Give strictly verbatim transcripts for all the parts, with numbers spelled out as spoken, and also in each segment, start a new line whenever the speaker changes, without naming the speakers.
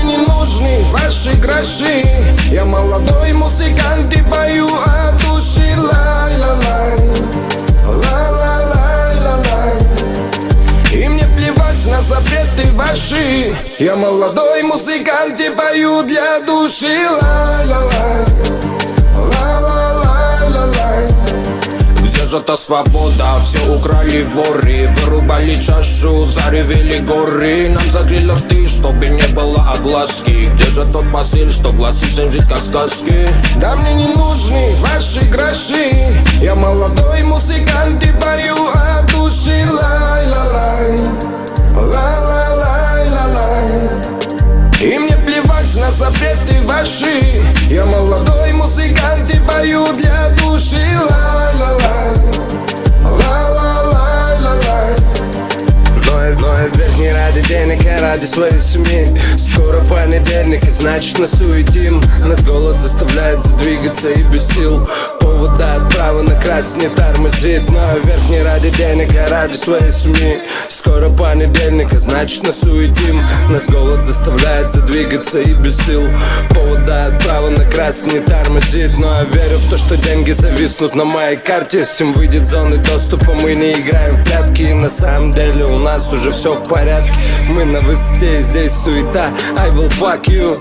не нужны ваши гроши. Я молодой музыкант и пою от души. Лай-ла-лай, лай-ла-лай-ла-лай. И мне плевать на запреты ваши. Я молодой музыкант и пою для души. Лай-ла-лай, лай-ла-лай-ла-лай. Где же та свобода? Все украли воры. Вырубали чашу, заревели горы. Нам закрыли рты, чтобы не было огласки. Где же тот посыл, что гласит всем жить как сказки? Да мне не нужны ваши гроши. Я молодой музыкант и пою от души. Лай-ла-лай, лай-ла-лай-ла-лай. И мне плевать на запреты ваши. Я молодой музыкант и пою для души. Лай-ла-лай, лай-ла-лай-ла-лай. Но я ведь не ради денег, а ради своей семьи. Скоро понедельник, и значит насуетим. Нас голод заставляет задвигаться и без сил. Повода от права на красный не тормозит. Но я вверх не ради денег, а ради своей семьи. Скоро понедельник, и значит насуетим. Нас голод заставляет задвигаться и без сил. Повода от права на красный не тормозит. Но я верю в то, что деньги зависнут на моей карте. Всем выйдет зоны доступа, мы не играем в прятки. И на самом деле у нас уже все в порядке. Мы на высоте, здесь суета. I will fuck you.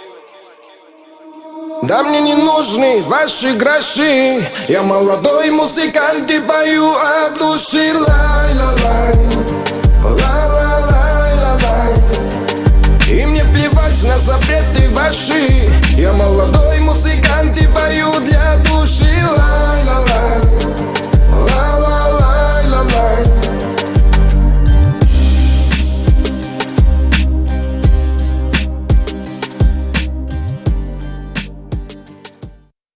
Да мне не нужны ваши гроши. Я молодой музыкант и пою от души. Лай-ла-лай, лай-ла-лай-ла-лай. И мне плевать на запреты ваши. Я молодой музыкант и пою